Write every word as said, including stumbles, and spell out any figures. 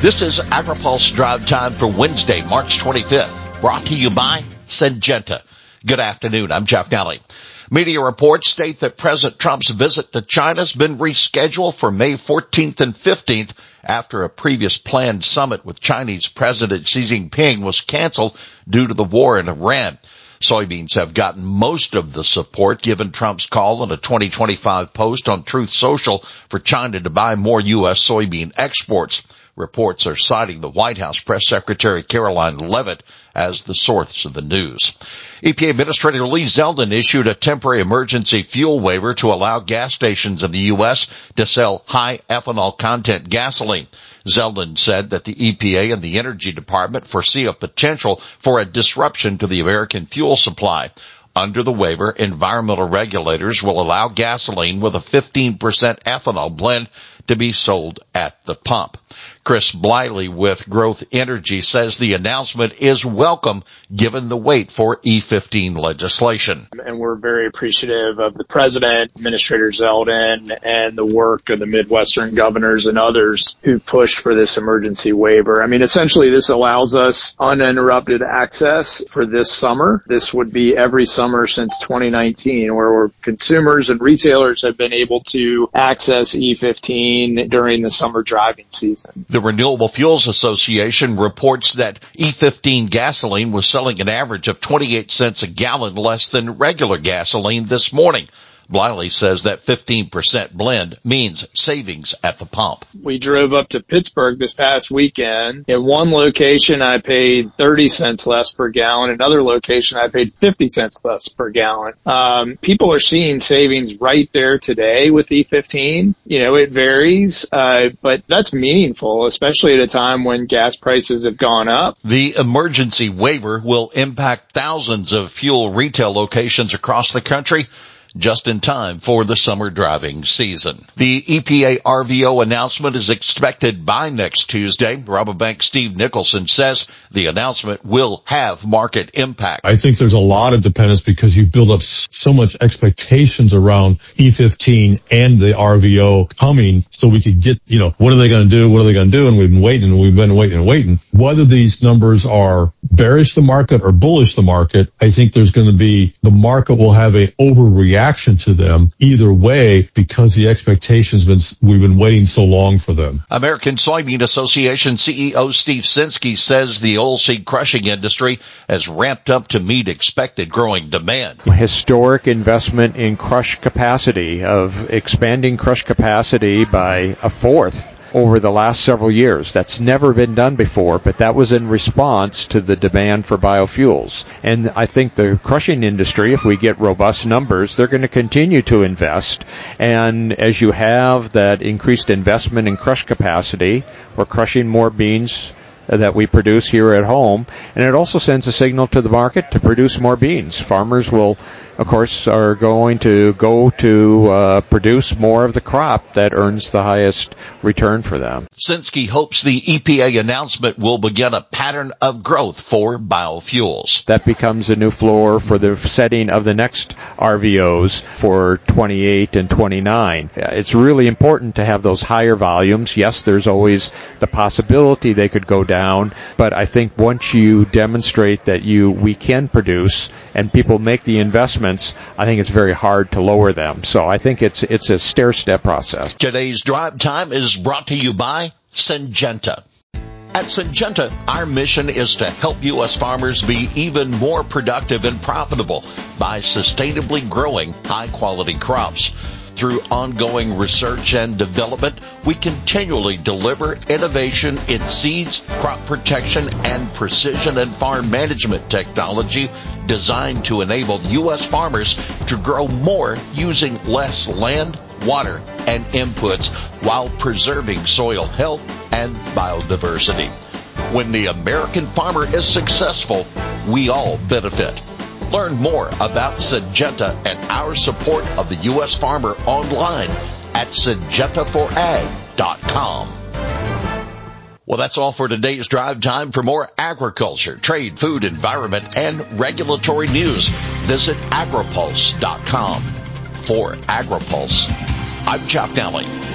This is AgriPulse Drive Time for Wednesday, March twenty-fifth, brought to you by Syngenta. Good afternoon. I'm Jeff Nally. Media reports state that President Trump's visit to China has been rescheduled for May fourteenth and fifteenth after a previous planned summit with Chinese President Xi Jinping was canceled due to the war in Iran. Soybeans have gotten most of the support given Trump's call in a twenty twenty-five post on Truth Social for China to buy more U S soybean exports. Reports are citing the White House Press Secretary Caroline Leavitt as the source of the news. E P A Administrator Lee Zeldin issued a temporary emergency fuel waiver to allow gas stations in the U S to sell high ethanol content gasoline. Zeldin said that the E P A and the Energy Department foresee a potential for a disruption to the American fuel supply. Under the waiver, environmental regulators will allow gasoline with a fifteen percent ethanol blend to be sold at the pump. Chris Bliley with Growth Energy says the announcement is welcome given the wait for E fifteen legislation. And we're very appreciative of the President, Administrator Zeldin, and the work of the Midwestern governors and others who pushed for this emergency waiver. I mean, essentially this allows us uninterrupted access for this summer. This would be every summer since twenty nineteen, where consumers and retailers have been able to access E fifteen during the summer driving season. The Renewable Fuels Association reports that E fifteen gasoline was selling an average of twenty-eight cents a gallon less than regular gasoline this morning. Bliley says that fifteen percent blend means savings at the pump. We drove up to Pittsburgh this past weekend. At one location, I paid thirty cents less per gallon. Another location, I paid fifty cents less per gallon. Um, people are seeing savings right there today with E fifteen. You know, it varies, uh, but that's meaningful, especially at a time when gas prices have gone up. The emergency waiver will impact thousands of fuel retail locations across the country, just in time for the summer driving season. The E P A R V O announcement is expected by next Tuesday. Rabobank Steve Nicholson says the announcement will have market impact. I think there's a lot of dependence because you build up so much expectations around E fifteen and the R V O coming so we could get, you know, what are they going to do? What are they going to do? And we've been waiting and we've been waiting and waiting. Whether these numbers are bearish the market or bullish the market, I think there's going to be, the market will have a overreaction to them either way because the expectations been we've been waiting so long for them. American Soybean Association C E O Steve Sinskey says the oilseed crushing industry has ramped up to meet expected growing demand. Historic investment in crush capacity, of expanding crush capacity by a fourth over the last several years. That's never been done before, but that was in response to the demand for biofuels. And I think the crushing industry, if we get robust numbers, they're going to continue to invest. And as you have that increased investment in crush capacity, we're crushing more beans that we produce here at home, and it also sends a signal to the market to produce more beans. Farmers will, of course, are going to go to uh, produce more of the crop that earns the highest return for them. Sinskey hopes the E P A announcement will begin a pattern of growth for biofuels. That becomes a new floor for the setting of the next R V Os for twenty-eight and twenty-nine. It's really important to have those higher volumes. Yes, there's always the possibility they could go down, but I think once you demonstrate that you we can produce and people make the investments, I think it's very hard to lower them. So I think it's it's a stair-step process. Today's Drive Time is brought to you by Syngenta. At Syngenta, our mission is to help U S farmers be even more productive and profitable by sustainably growing high-quality crops. Through ongoing research and development, we continually deliver innovation in seeds, crop protection, and precision and farm management technology designed to enable U S farmers to grow more using less land, water, and inputs while preserving soil health and biodiversity. When the American farmer is successful, we all benefit. Learn more about Syngenta and our support of the U S farmer online at syngenta for ag dot com. Well, that's all for today's Drive Time. For more agriculture, trade, food, environment, and regulatory news, visit agripulse dot com. For AgriPulse, I'm Jeff Nally.